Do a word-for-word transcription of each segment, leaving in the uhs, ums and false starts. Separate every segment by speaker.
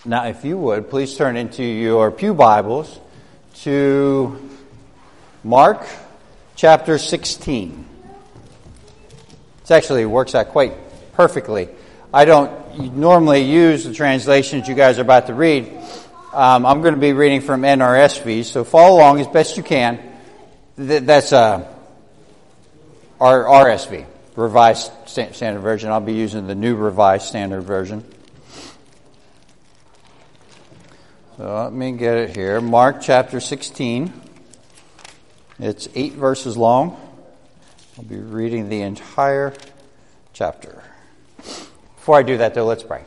Speaker 1: Now, if you would, please turn into your pew Bibles to Mark chapter sixteen. It actually works out quite perfectly. I don't normally use the translations you guys are about to read. Um, I'm going to be reading from N R S V, so follow along as best you can. That's uh, our R S V, Revised Standard Version. I'll be using the New Revised Standard Version. So let me get it here. Mark chapter sixteen. It's eight verses long. I'll be reading the entire chapter. Before I do that, though, let's pray.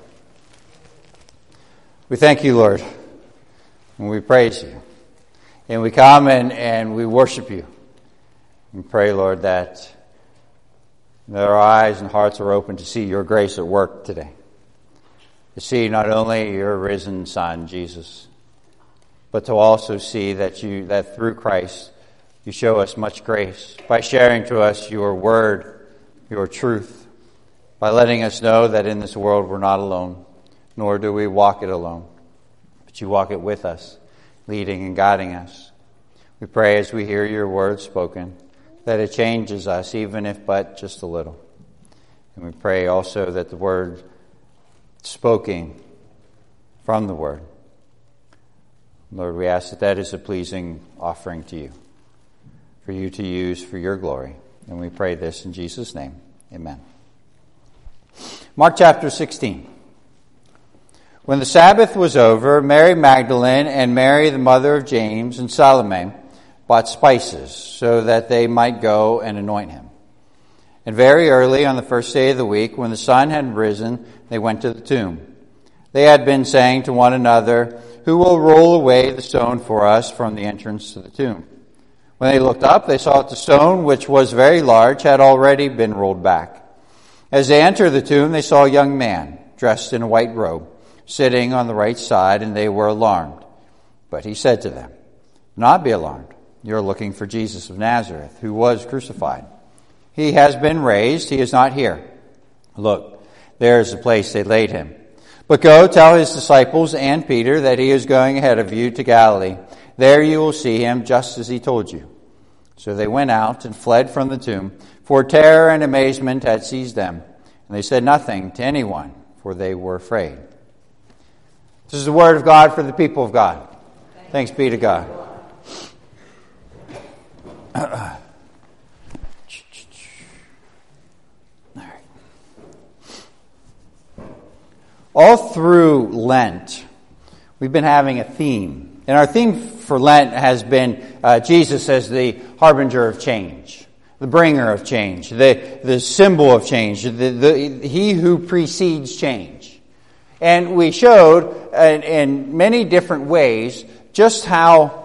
Speaker 1: We thank you, Lord, and we praise you. And we come and, and we worship you. And pray, Lord, that our eyes and hearts are open to see your grace at work today. To see not only your risen Son, Jesus, but to also see that you that through Christ you show us much grace by sharing to us your word, your truth, by letting us know that in this world we're not alone, nor do we walk it alone, but you walk it with us, leading and guiding us. We pray as we hear your word spoken that it changes us, even if but just a little. And we pray also that the word spoken from the word, Lord, we ask that that is a pleasing offering to you, for you to use for your glory. And we pray this in Jesus' name. Amen. Mark chapter sixteen. When the Sabbath was over, Mary Magdalene and Mary, the mother of James, and Salome bought spices so that they might go and anoint him. And very early on the first day of the week, when the sun had risen, they went to the tomb. They had been saying to one another, "Who will roll away the stone for us from the entrance to the tomb?" When they looked up, they saw that the stone, which was very large, had already been rolled back. As they entered the tomb, they saw a young man, dressed in a white robe, sitting on the right side, and they were alarmed. But he said to them, "Do not be alarmed. You're looking for Jesus of Nazareth, who was crucified. He has been raised. He is not here. Look, there is the place they laid him. But go tell his disciples and Peter that he is going ahead of you to Galilee. There you will see him just as he told you." So they went out and fled from the tomb, for terror and amazement had seized them. And they said nothing to anyone, for they were afraid. This is the word of God for the people of God. Thanks be to God. All through Lent, we've been having a theme. And our theme for Lent has been uh, Jesus as the harbinger of change, the bringer of change, the, the symbol of change, the, the, he who precedes change. And we showed in, in many different ways just how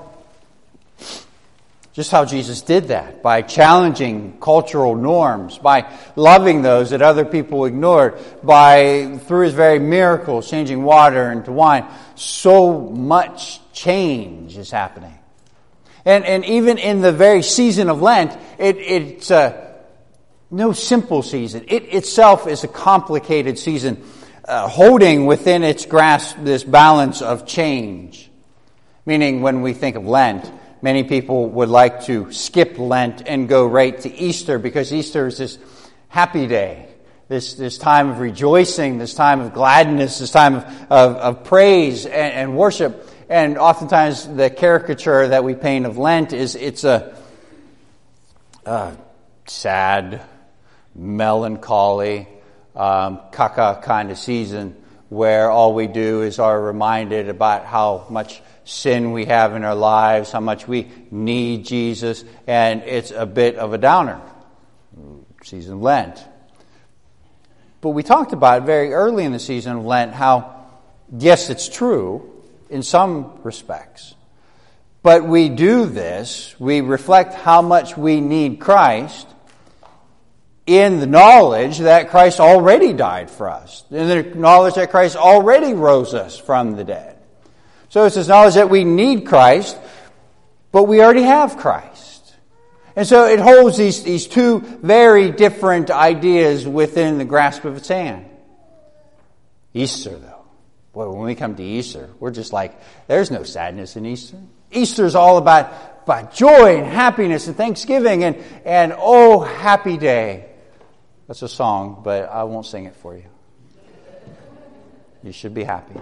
Speaker 1: Just how Jesus did that, by challenging cultural norms, by loving those that other people ignored, by, through his very miracles, changing water into wine. So much change is happening. And and even in the very season of Lent, it, it's uh, no simple season. It itself is a complicated season, uh, holding within its grasp this balance of change. Meaning, when we think of Lent, many people would like to skip Lent and go right to Easter, because Easter is this happy day, this this time of rejoicing, this time of gladness, this time of, of, of praise and, and worship. And oftentimes the caricature that we paint of Lent is it's a, a sad, melancholy, um, caca kind of season where all we do is are reminded about how much sin we have in our lives, how much we need Jesus, and it's a bit of a downer. Season of Lent. But we talked about very early in the season of Lent how, yes, it's true in some respects, but we do this, we reflect how much we need Christ in the knowledge that Christ already died for us, in the knowledge that Christ already rose us from the dead. So it's this knowledge that we need Christ, but we already have Christ. And so it holds these, these two very different ideas within the grasp of its hand. Easter, though, Boy, when we come to Easter, we're just like, there's no sadness in Easter. Easter's all about, about joy and happiness and thanksgiving and, and oh, happy day. That's a song, but I won't sing it for you. You should be happy.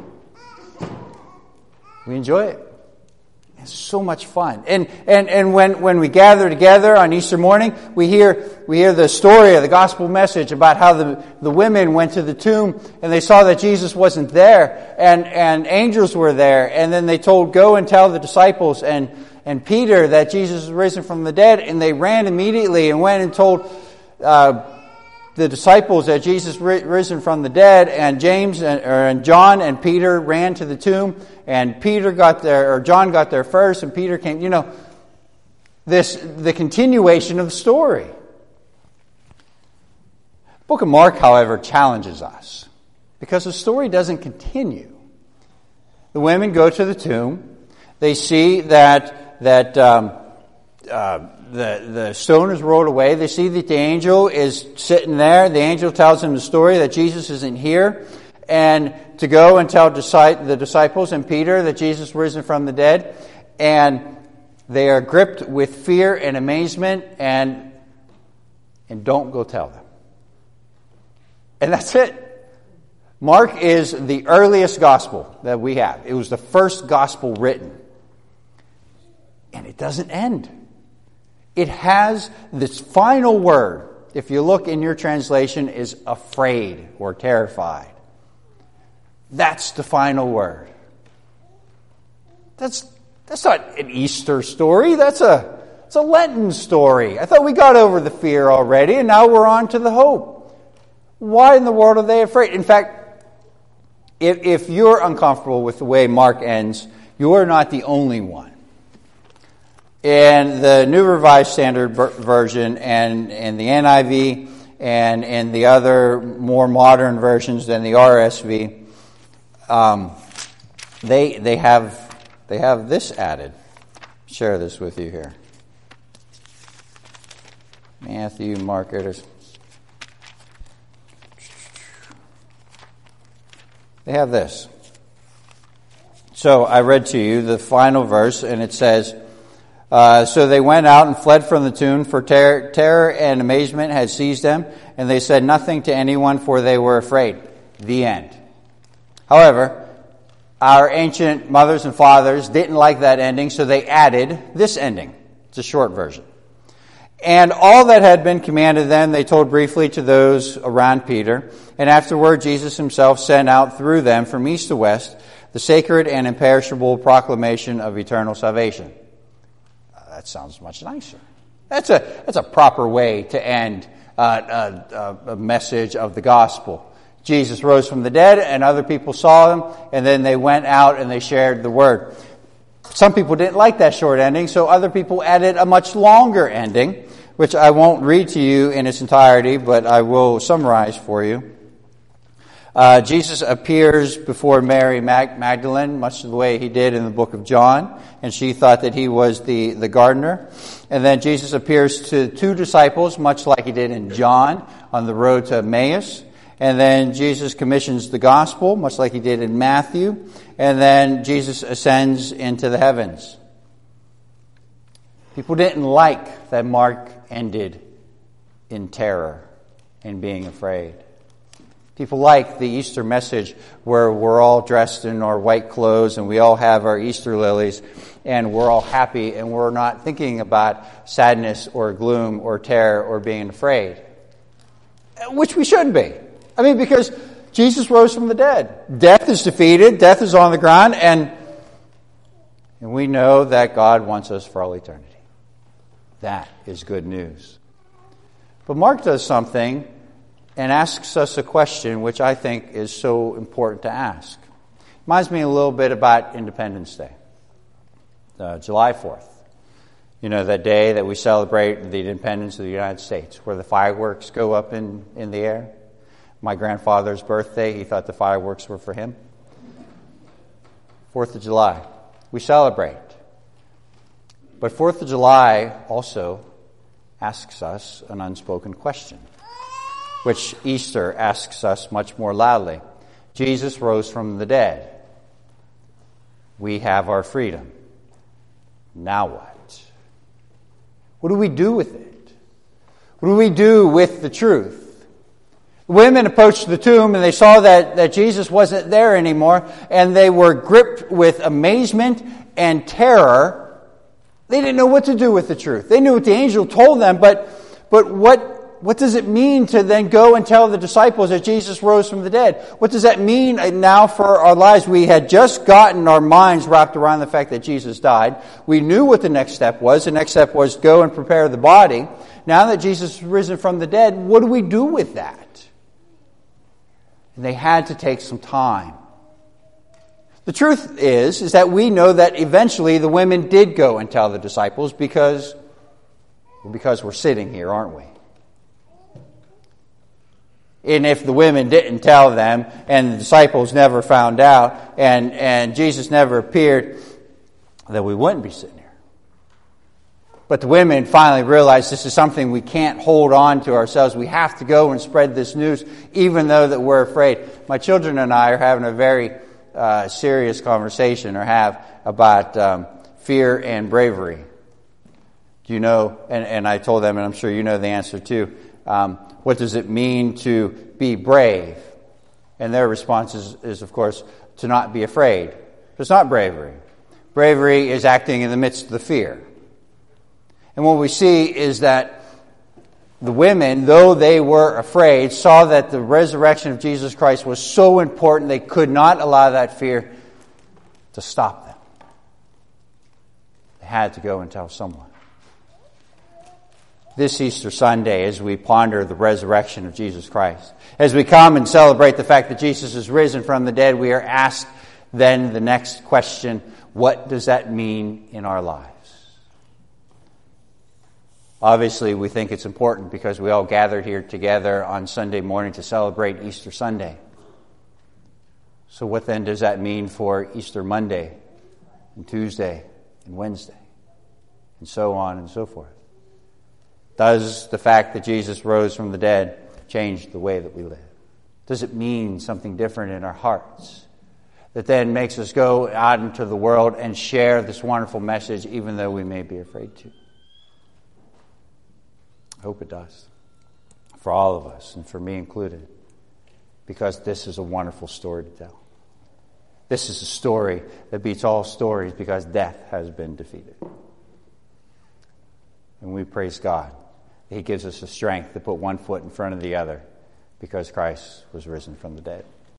Speaker 1: We enjoy it. It's so much fun. And and and when, when we gather together on Easter morning, we hear we hear the story of the gospel message about how the, the women went to the tomb and they saw that Jesus wasn't there and, and angels were there, and then they told, go and tell the disciples and, and Peter that Jesus was risen from the dead, and they ran immediately and went and told uh, the disciples that Jesus risen from the dead, and James and, or, and John and Peter ran to the tomb, and Peter got there, or John got there first, and Peter came. You know, this the continuation of the story. The Book of Mark, however, challenges us because the story doesn't continue. The women go to the tomb. They see that that. Um, uh, The, the stone is rolled away. They see that the angel is sitting there. The angel tells them the story that Jesus isn't here, and to go and tell the disciples and Peter that Jesus is risen from the dead. And they are gripped with fear and amazement, and and don't go tell them. And that's it. Mark is the earliest gospel that we have. It was the first gospel written. And it doesn't end. It has this final word, if you look in your translation, is afraid or terrified. That's the final word. That's that's not an Easter story. That's a, it's a Lenten story. I thought we got over the fear already, and now we're on to the hope. Why in the world are they afraid? In fact, if, if you're uncomfortable with the way Mark ends, you're not the only one. In the New Revised Standard Version and in the N I V and in the other more modern versions than the R S V, um, they they have they have this added. Share this with you here. Matthew, Mark, it they have this. So I read to you the final verse, and it says, Uh, so they went out and fled from the tomb, for ter- terror and amazement had seized them, and they said nothing to anyone, for they were afraid. The end. However, our ancient mothers and fathers didn't like that ending, so they added this ending. It's a short version. And all that had been commanded them, they told briefly to those around Peter, and afterward Jesus himself sent out through them from east to west the sacred and imperishable proclamation of eternal salvation. That sounds much nicer. That's a that's a proper way to end uh, a, a message of the gospel. Jesus rose from the dead, and other people saw him, and then they went out and they shared the word. Some people didn't like that short ending, so other people added a much longer ending, which I won't read to you in its entirety, but I will summarize for you. Uh, Jesus appears before Mary Mag- Magdalene, much the way he did in the book of John, and she thought that he was the, the gardener. And then Jesus appears to two disciples, much like he did in John, on the road to Emmaus. And then Jesus commissions the gospel, much like he did in Matthew. And then Jesus ascends into the heavens. People didn't like that Mark ended in terror and being afraid. People like the Easter message where we're all dressed in our white clothes and we all have our Easter lilies and we're all happy and we're not thinking about sadness or gloom or terror or being afraid. Which we should be. I mean, because Jesus rose from the dead. Death is defeated. Death is on the ground. And, and we know that God wants us for all eternity. That is good news. But Mark does something and asks us a question which I think is so important to ask. Reminds me a little bit about Independence Day, uh, July fourth. You know, that day that we celebrate the independence of the United States, where the fireworks go up in, in the air. My grandfather's birthday, he thought the fireworks were for him. Fourth of July, we celebrate. But Fourth of July also asks us an unspoken question, which Easter asks us much more loudly. Jesus rose from the dead. We have our freedom. Now what? What do we do with it? What do we do with the truth? The women approached the tomb and they saw that, that Jesus wasn't there anymore, and they were gripped with amazement and terror. They didn't know what to do with the truth. They knew what the angel told them, but, but what, what does it mean to then go and tell the disciples that Jesus rose from the dead? What does that mean now for our lives? We had just gotten our minds wrapped around the fact that Jesus died. We knew what the next step was. The next step was go and prepare the body. Now that Jesus is risen from the dead, what do we do with that? And they had to take some time. The truth is, is that we know that eventually the women did go and tell the disciples because, because we're sitting here, aren't we? And if the women didn't tell them and the disciples never found out and, and Jesus never appeared, then we wouldn't be sitting here. But the women finally realized this is something we can't hold on to ourselves. We have to go and spread this news, even though that we're afraid. My children and I are having a very uh, serious conversation, or have, about um, fear and bravery. Do you know, and, and I told them, and I'm sure you know the answer too, um, what does it mean to be brave? And their response is, is, of course, to not be afraid. But it's not bravery. Bravery is acting in the midst of the fear. And what we see is that the women, though they were afraid, saw that the resurrection of Jesus Christ was so important they could not allow that fear to stop them. They had to go and tell someone. This Easter Sunday, as we ponder the resurrection of Jesus Christ, as we come and celebrate the fact that Jesus is risen from the dead, we are asked then the next question: what does that mean in our lives? Obviously, we think it's important because we all gathered here together on Sunday morning to celebrate Easter Sunday. So what then does that mean for Easter Monday and Tuesday and Wednesday and so on and so forth? Does the fact that Jesus rose from the dead change the way that we live? Does it mean something different in our hearts that then makes us go out into the world and share this wonderful message even though we may be afraid to? I hope it does. For all of us, and for me included. Because this is a wonderful story to tell. This is a story that beats all stories because death has been defeated. And we praise God that He gives us the strength to put one foot in front of the other because Christ was risen from the dead.